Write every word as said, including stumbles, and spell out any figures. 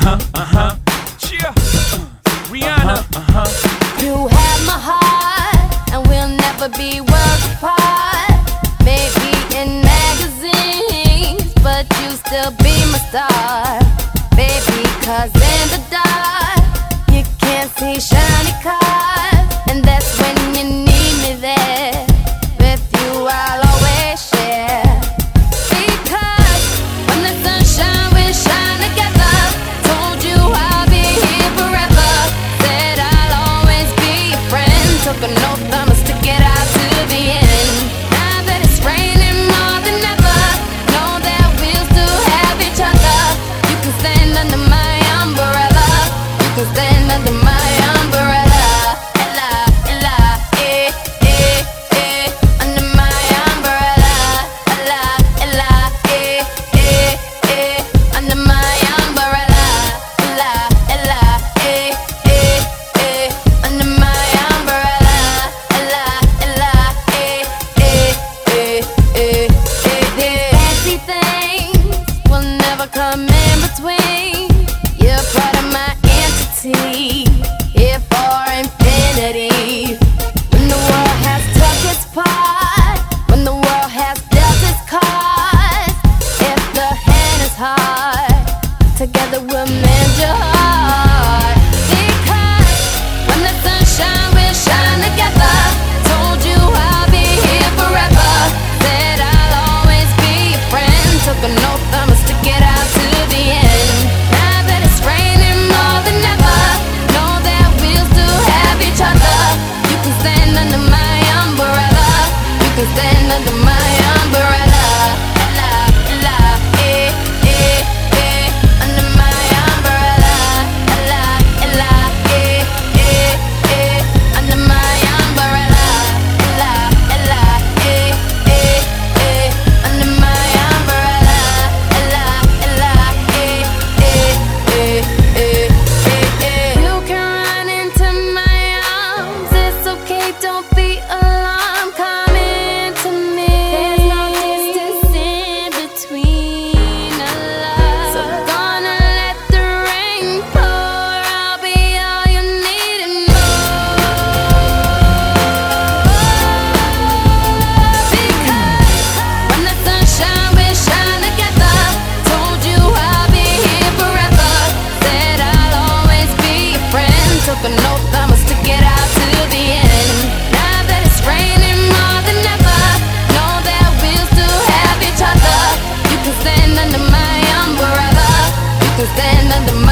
uh-huh, uh-huh. Yeah. Uh, Rihanna. Uh-huh, uh-huh. You have my heart, and we'll never be worlds apart. Maybe in magazines, but you still be my star, baby. 'Cause in the dark, you can't see shiny cars, and that's when you need me there. With you, I'll always share. Because when the sun shines, we shine together. Told you I'll be here forever. Said I'll always be your friend. Took an oath, I'ma stick it out to the end. Now that it's raining more than ever, know that we'll still have each other. You can stand under my umbrella. You can stand under my umbrella. Ella, Ella, eh, eh, eh. Under my umbrella. Ella, Ella, eh, eh, eh. Under my umbrella. Ella, Ella, eh, eh, eh. Under my umbrella. Ella, Ella, eh, eh, eh, eh, eh, eh. Fancy things will never come in between. You're part of my entity, here for infinity. When the world has took its part, when the world has dealt its cards, if the hand is hard, together we'll mend your heart. Because when the sun shines, we'll shine together. Told you I'll be here forever. Said I'll always be your friend. Took an oath, I'ma stick it out to the end. Now that it's raining more than ever, know that we'll still have each other. You can stand under my umbrella. You can stand under my umbrella. Ella, Ella, eh, eh, eh. Under my umbrella. Ella, Ella, eh, eh, eh. Under my umbrella. Ella, Ella, eh, eh, eh. Under my umbrella. Ella, Ella, eh, eh, eh, eh, eh, eh. You can run into my arms. It's okay, don't be alarmed. Come into me. There's no distance in between us. So gonna let the rain pour. I'll be all you need and more. Because when the sun shines, we shine together. Told you I'll be here forever. Said I'll always be your friend. Took an oath, I'ma stick it out to the end. Now that it's raining more than ever, know that we'll still have each other. You can stand under my umbrella. You can stand under my